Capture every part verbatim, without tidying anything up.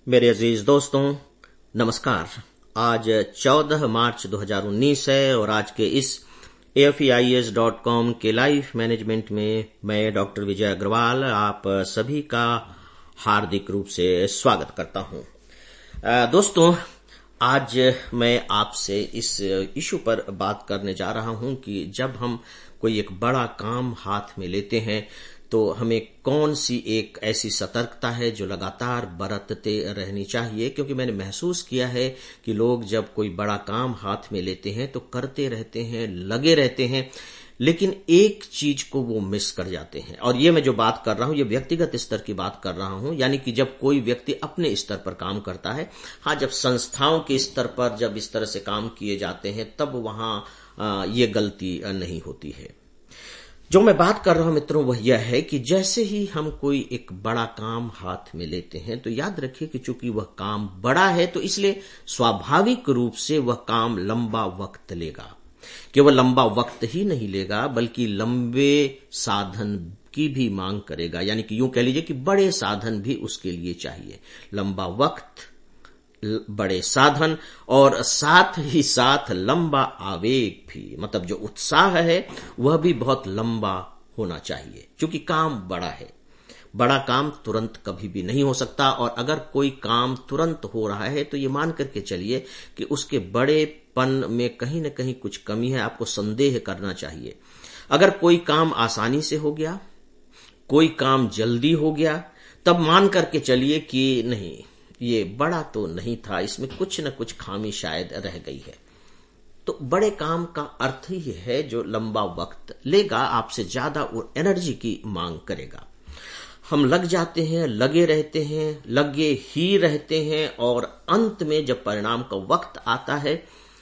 मेरे अजीज दोस्तों, नमस्कार। आज चौदह मार्च दो हज़ार उन्नीस है और आज के इस A F E I S dot com के लाइफ मैनेजमेंट में मैं डॉक्टर विजय अग्रवाल आप सभी का हार्दिक रूप से स्वागत करता हूं। दोस्तों, आज मैं आपसे इस इशू पर बात करने जा रहा हूं कि जब हम कोई एक बड़ा काम हाथ में लेते हैं तो हमें कौन सी एक ऐसी सतर्कता है जो लगातार बरतते रहनी चाहिए, क्योंकि मैंने महसूस किया है कि लोग जब कोई बड़ा काम हाथ में लेते हैं तो करते रहते हैं, लगे रहते हैं, लेकिन एक चीज को वो मिस कर जाते हैं। और ये मैं जो बात कर रहा हूं ये व्यक्तिगत स्तर की बात कर रहा हूं, यानी कि जब कोई व्यक्ति अपने स्तर पर काम करता है। हाँ, जब संस्थाओं के स्तर पर जब इस तरह से काम किए जाते हैं तब वहां ये गलती नहीं होती है। जो मैं बात कर रहा हूं मित्रों वह यह है कि जैसे ही हम कोई एक बड़ा काम हाथ में लेते हैं तो याद रखिए कि चूंकि वह काम बड़ा है तो इसलिए स्वाभाविक रूप से वह काम लंबा वक्त लेगा। केवल लंबा वक्त ही नहीं लेगा बल्कि लंबे साधन की भी मांग करेगा, यानी कि यूं कह लीजिए कि बड़े साधन भी उसके लिए चाहिए। लंबा वक्त, बड़े साधन और साथ ही साथ लंबा आवेग भी, मतलब जो उत्साह है वह भी बहुत लंबा होना चाहिए, क्योंकि काम बड़ा है। बड़ा काम तुरंत कभी भी नहीं हो सकता, और अगर कोई काम तुरंत हो रहा है तो ये मान करके चलिए कि उसके बड़ेपन में कहीं ना कहीं कुछ कमी है। आपको संदेह करना चाहिए। अगर कोई काम आसानी से हो गया, कोई काम जल्दी हो गया, तब मान करके चलिए कि नहीं, ये बड़ा तो नहीं था, इसमें कुछ न कुछ खामी शायद रह गई है। तो बड़े काम का अर्थ ही है जो लंबा वक्त लेगा, आपसे ज्यादा और एनर्जी की मांग करेगा। हम लग जाते हैं, लगे रहते हैं, लगे ही रहते हैं, और अंत में जब परिणाम का वक्त आता है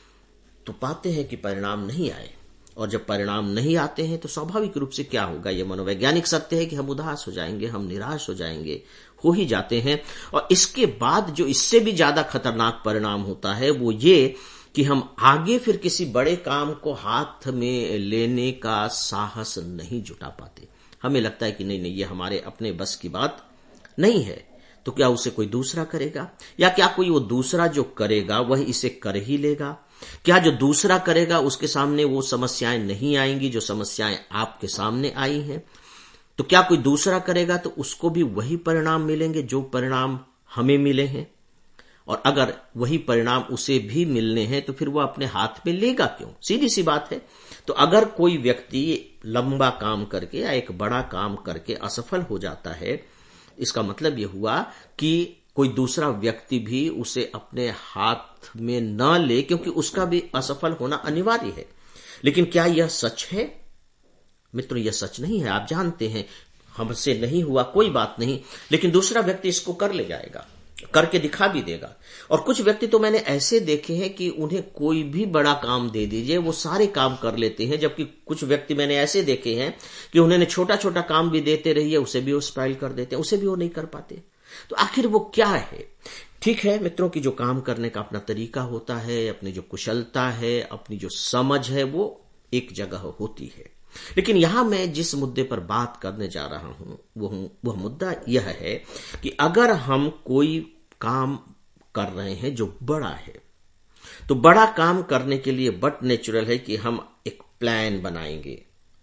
तो पाते हैं कि परिणाम नहीं आए। और जब परिणाम नहीं आते हैं तो स्वाभाविक रूप से क्या होगा, यह मनोवैज्ञानिक सत्य है कि हम उदास हो जाएंगे, हम निराश हो जाएंगे, हो ही जाते हैं। और इसके बाद जो इससे भी ज्यादा खतरनाक परिणाम होता है वो ये कि हम आगे फिर किसी बड़े काम को हाथ में लेने का साहस नहीं जुटा पाते। हमें लगता है कि नहीं नहीं ये हमारे अपने बस की बात नहीं है, तो क्या उसे कोई दूसरा करेगा, या क्या कोई वो दूसरा जो करेगा वह इसे कर ही लेगा? क्या जो दूसरा करेगा उसके सामने वो समस्याएं नहीं आएंगी जो समस्याएं आपके सामने आई हैं? तो क्या कोई दूसरा करेगा तो उसको भी वही परिणाम मिलेंगे जो परिणाम हमें मिले हैं? और अगर वही परिणाम उसे भी मिलने हैं तो फिर वो अपने हाथ में लेगा क्यों? सीधी सी बात है। तो अगर कोई व्यक्ति लंबा काम करके या एक बड़ा काम करके असफल हो जाता है, इसका मतलब यह हुआ कि कोई दूसरा व्यक्ति भी उसे अपने हाथ में न ले, क्योंकि उसका भी असफल होना अनिवार्य है। लेकिन क्या यह सच है? मित्रों, यह सच नहीं है। आप जानते हैं हमसे नहीं हुआ कोई बात नहीं, लेकिन दूसरा व्यक्ति इसको कर ले जाएगा, करके दिखा भी देगा। और कुछ व्यक्ति तो मैंने ऐसे देखे हैं कि उन्हें कोई भी बड़ा काम दे दीजिए वो सारे काम कर लेते हैं, जबकि कुछ व्यक्ति मैंने ऐसे देखे हैं कि उन्हें छोटा छोटा काम भी देते रहिए उसे भी वो स्पाइल कर देते हैं, उसे भी वो नहीं कर पाते। तो आखिर वो क्या है? ठीक है मित्रों, की जो काम करने का अपना तरीका होता है, अपनी जो कुशलता है, अपनी जो समझ है, वो एक जगह होती है। लेकिन यहां मैं जिस मुद्दे पर बात करने जा रहा हूं वह वह मुद्दा यह है कि अगर हम कोई काम कर रहे हैं जो बड़ा है, तो बड़ा काम करने के लिए बट नेचुरल है कि हम एक प्लान बनाएंगे,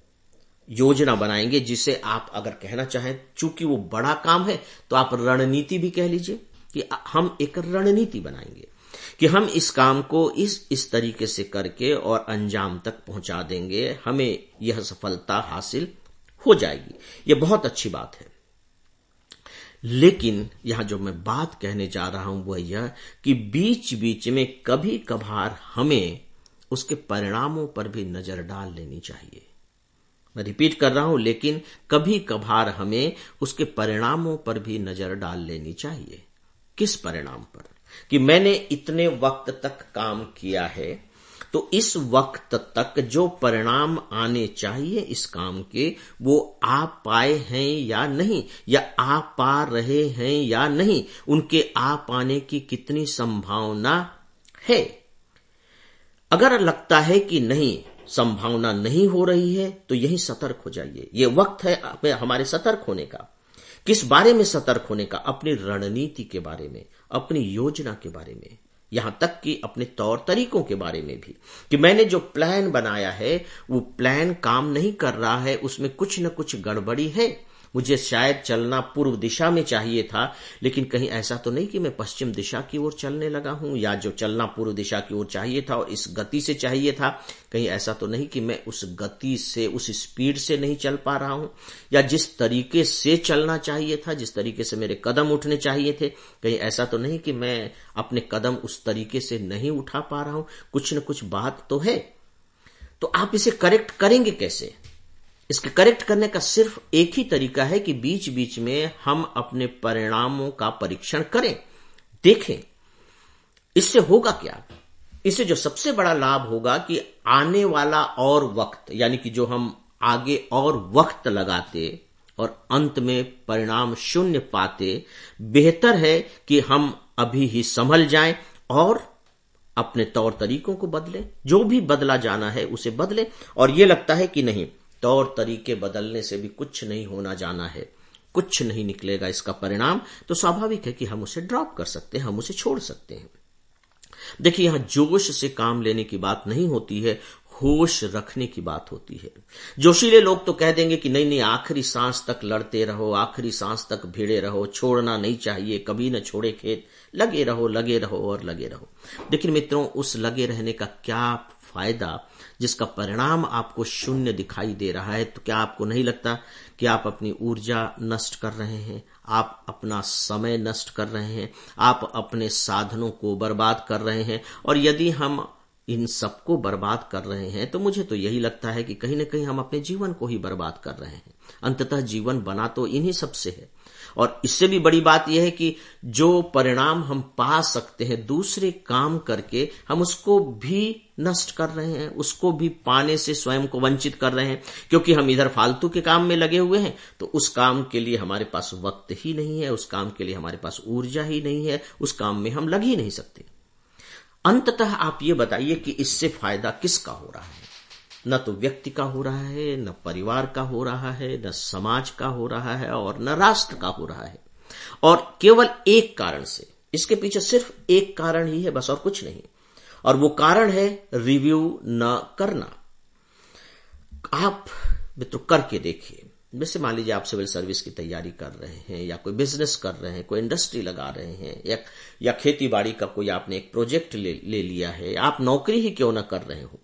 योजना बनाएंगे, जिसे आप अगर कहना चाहें, चूंकि वो बड़ा काम है तो आप रणनीति भी कह लीजिए कि हम एक रणनीति बनाएंगे कि हम इस काम को इस इस तरीके से करके और अंजाम तक पहुंचा देंगे, हमें यह सफलता हासिल हो जाएगी। यह बहुत अच्छी बात है। लेकिन यहां जो मैं बात कहने जा रहा हूं वह यह कि बीच बीच में कभी कभार हमें उसके परिणामों पर भी नजर डाल लेनी चाहिए। मैं रिपीट कर रहा हूं, लेकिन कभी कभार हमें उसके परिणामों पर भी नजर डाल लेनी चाहिए। किस परिणाम पर? कि मैंने इतने वक्त तक काम किया है तो इस वक्त तक जो परिणाम आने चाहिए इस काम के वो आ पाए हैं या नहीं, या आ पा रहे हैं या नहीं, उनके आ पाने की कितनी संभावना है। अगर लगता है कि नहीं, संभावना नहीं हो रही है, तो यही सतर्क हो जाइए। ये वक्त है हमारे सतर्क होने का किस बारे में सतर्क होने का? अपनी रणनीति के बारे में, अपनी योजना के बारे में, यहां तक कि अपने तौर तरीकों के बारे में भी, कि मैंने जो प्लान बनाया है वो प्लान काम नहीं कर रहा है, उसमें कुछ न कुछ गड़बड़ी है। मुझे शायद चलना पूर्व दिशा में चाहिए था, लेकिन कहीं ऐसा तो नहीं कि मैं पश्चिम दिशा की ओर चलने लगा हूं, या जो चलना पूर्व दिशा की ओर चाहिए था और इस गति से चाहिए था, कहीं ऐसा तो नहीं कि मैं उस गति से, उस स्पीड से नहीं चल पा रहा हूं, या जिस तरीके से चलना चाहिए था, जिस तरीके से मेरे कदम उठने चाहिए थे, कहीं ऐसा तो नहीं कि मैं अपने कदम उस तरीके से नहीं उठा पा रहा हूं। कुछ न कुछ बात तो है। तो आप इसे करेक्ट करेंगे कैसे? इसके करेक्ट करने का सिर्फ एक ही तरीका है कि बीच बीच में हम अपने परिणामों का परीक्षण करें, देखें। इससे होगा क्या? इससे जो सबसे बड़ा लाभ होगा कि आने वाला और वक्त, यानी कि जो हम आगे और वक्त लगाते और अंत में परिणाम शून्य पाते, बेहतर है कि हम अभी ही संभल जाएं और अपने तौर तरीकों को बदलें। जो भी बदला जाना है उसे बदलें। और यह लगता है कि नहीं, तौर तरीके बदलने से भी कुछ नहीं होना जाना है, कुछ नहीं निकलेगा इसका परिणाम, तो स्वाभाविक है कि हम उसे ड्रॉप कर सकते हैं, हम उसे छोड़ सकते हैं। देखिए, यहां जोश से काम लेने की बात नहीं होती है, होश रखने की बात होती है। जोशीले लोग तो कह देंगे कि नहीं नहीं, आखिरी सांस तक लड़ते रहो, आखिरी सांस तक भिड़े रहो, छोड़ना नहीं चाहिए, कभी न छोड़े खेत, लगे रहो लगे रहो और लगे रहो। लेकिन मित्रों, उस लगे रहने का क्या फायदा जिसका परिणाम आपको शून्य दिखाई दे रहा है? तो क्या आपको नहीं लगता कि आप अपनी ऊर्जा नष्ट कर रहे हैं, आप अपना समय नष्ट कर रहे हैं, आप अपने साधनों को बर्बाद कर रहे हैं? और यदि हम इन सबको बर्बाद कर रहे हैं तो मुझे तो यही लगता है कि कहीं ना कहीं हम अपने जीवन को ही बर्बाद कर रहे हैं। अंततः जीवन बना तो इन्हीं सबसे है। और इससे भी बड़ी बात यह है कि जो परिणाम हम पा सकते हैं दूसरे काम करके, हम उसको भी नष्ट कर रहे हैं, उसको भी पाने से स्वयं को वंचित कर रहे हैं, क्योंकि हम इधर फालतू के काम में लगे हुए हैं। तो उस काम के लिए हमारे पास वक्त ही नहीं है, उस काम के लिए हमारे पास ऊर्जा ही नहीं है, उस काम में हम लग ही नहीं सकते। अंततः आप ये बताइए कि इससे फायदा किसका हो रहा है? न तो व्यक्ति का हो रहा है, न परिवार का हो रहा है, न समाज का हो रहा है और न राष्ट्र का हो रहा है। और केवल एक कारण से, इसके पीछे सिर्फ एक कारण ही है, बस, और कुछ नहीं। और वो कारण है रिव्यू न करना। आप मित्रों करके देखिए। जैसे मान लीजिए आप सिविल सर्विस की तैयारी कर रहे हैं, या कोई बिजनेस कर रहे हैं, कोई इंडस्ट्री लगा रहे हैं, या, या खेती बाड़ी का कोई आपने एक प्रोजेक्ट ले, ले लिया है, आप नौकरी ही क्यों ना कर रहे हो,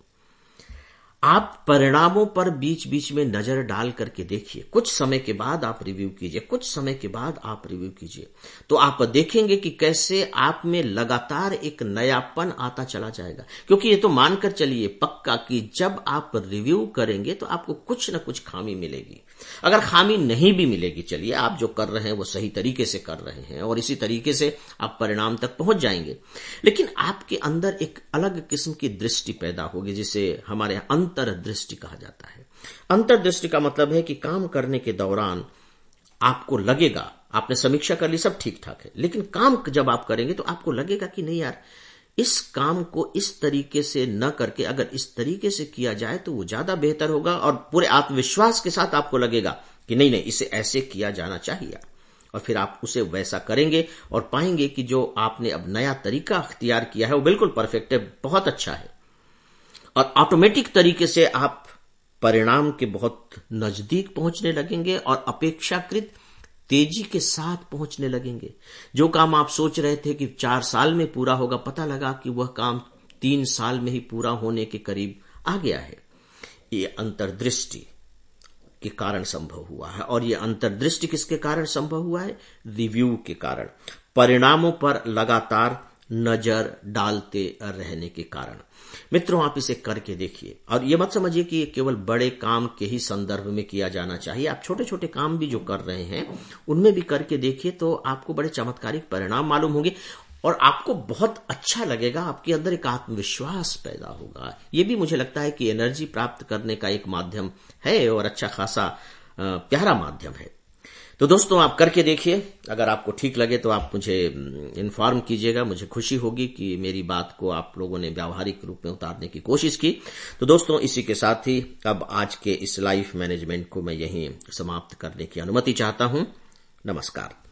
आप परिणामों पर बीच बीच में नजर डाल करके देखिए। कुछ समय के बाद आप रिव्यू कीजिए, कुछ समय के बाद आप रिव्यू कीजिए, तो आप देखेंगे कि कैसे आप में लगातार एक नयापन आता चला जाएगा। क्योंकि ये तो मानकर चलिए पक्का कि जब आप रिव्यू करेंगे तो आपको कुछ न कुछ खामी मिलेगी। अगर खामी नहीं भी मिलेगी, चलिए आप जो कर रहे हैं वो सही तरीके से कर रहे हैं और इसी तरीके से आप परिणाम तक पहुंच जाएंगे, लेकिन आपके अंदर एक अलग किस्म की दृष्टि पैदा होगी, जिसे हमारे अंतर्दृष्टि कहा जाता है। अंतर्दृष्टि का मतलब है कि काम करने के दौरान आपको लगेगा, आपने समीक्षा कर ली, सब ठीक ठाक है, लेकिन काम जब आप करेंगे तो आपको लगेगा कि नहीं यार, इस काम को इस तरीके से न करके अगर इस तरीके से किया जाए तो वो ज्यादा बेहतर होगा, और पूरे आत्मविश्वास के साथ आपको लगेगा कि नहीं नहीं, इसे ऐसे किया जाना चाहिए। और फिर आप उसे वैसा करेंगे और पाएंगे कि जो आपने अब नया तरीका अख्तियार किया है वो बिल्कुल परफेक्ट है, बहुत अच्छा है, और ऑटोमेटिक तरीके से आप परिणाम के बहुत नजदीक पहुंचने लगेंगे और अपेक्षाकृत तेजी के साथ पहुंचने लगेंगे। जो काम आप सोच रहे थे कि चार साल में पूरा होगा, पता लगा कि वह काम तीन साल में ही पूरा होने के करीब आ गया है। ये अंतर्दृष्टि के कारण संभव हुआ है। और ये अंतर्दृष्टि किसके कारण संभव हुआ है? रिव्यू के कारण, परिणामों पर लगातार नजर डालते रहने के कारण। मित्रों, आप इसे करके देखिए, और ये मत समझिए कि ये केवल बड़े काम के ही संदर्भ में किया जाना चाहिए। आप छोटे छोटे काम भी जो कर रहे हैं उनमें भी करके देखिए, तो आपको बड़े चमत्कारिक परिणाम मालूम होंगे और आपको बहुत अच्छा लगेगा, आपके अंदर एक आत्मविश्वास पैदा होगा। ये भी मुझे लगता है कि एनर्जी प्राप्त करने का एक माध्यम है और अच्छा खासा प्यारा माध्यम है। तो दोस्तों, आप करके देखिए, अगर आपको ठीक लगे तो आप मुझे इन्फॉर्म कीजिएगा, मुझे खुशी होगी कि मेरी बात को आप लोगों ने व्यावहारिक रूप में उतारने की कोशिश की। तो दोस्तों, इसी के साथ ही अब आज के इस लाइफ मैनेजमेंट को मैं यहीं समाप्त करने की अनुमति चाहता हूं। नमस्कार।